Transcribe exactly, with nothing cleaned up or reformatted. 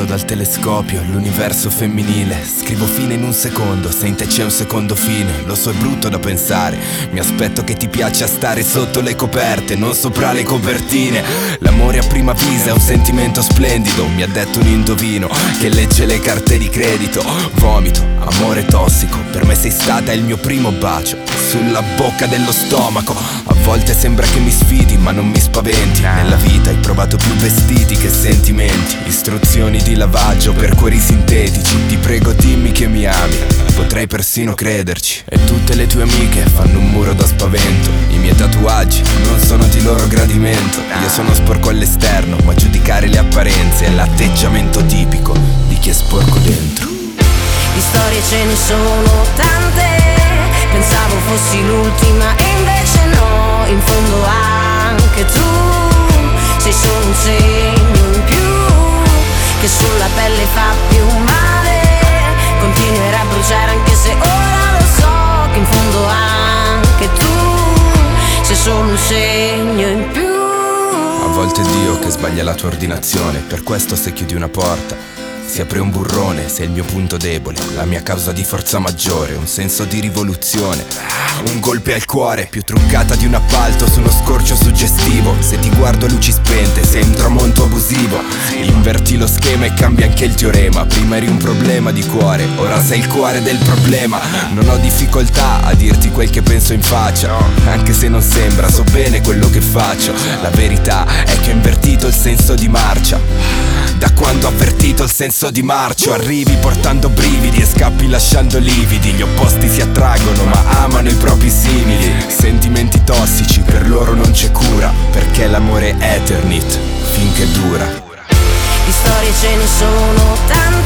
dal telescopio l'universo femminile. Scrivo fine in un secondo, se in te c'è un secondo fine. Lo so, è brutto da pensare, mi aspetto che ti piaccia stare sotto le coperte, non sopra le copertine. L'amore a prima vista è un sentimento splendido, mi ha detto un indovino che legge le carte di credito. Vomito, amore tossico, per me sei stata il mio primo bacio sulla bocca dello stomaco. A volte sembra che mi sfidi ma non mi spaventi. Nella vita hai provato più vestiti che sentimenti, istruzioni di lavaggio per cuori sintetici. Ti prego dimmi che mi ami, potrei persino crederci. E tutte le tue amiche fanno un muro da spavento. I miei tatuaggi non sono di loro gradimento. Io sono sporco all'esterno, ma giudicare le apparenze è l'atteggiamento tipico di chi è sporco dentro. Di storie ce ne sono tante, pensavo fossi l'ultima e invece no. In fondo anche tu sei solo un segno in più, che sulla pelle fa più male. Continuerà a bruciare anche se ora lo so, che in fondo anche tu sei solo un segno in più. A volte è Dio che sbaglia la tua ordinazione, per questo se chiudi una porta si apre un burrone. Sei il mio punto debole, la mia causa di forza maggiore, un senso di rivoluzione, un golpe al cuore, più truccata di un appalto su uno scorcio suggestivo. Se ti guardo a luci spente sei un tramonto abusivo. Inverti lo schema e cambia anche il teorema. Prima eri un problema di cuore, ora sei il cuore del problema. Non ho difficoltà a dirti quel che penso in faccia, anche se non sembra, so bene quello che faccio. La verità è che ho invertito il senso di marcia, da quando ho avvertito il senso di marcio. Arrivi portando brividi e scappi lasciando lividi. Gli opposti si attraggono ma amano i propri simili. Sentimenti tossici, per loro non c'è cura, perché l'amore è eternit finché dura. Di storie ce ne sono tante,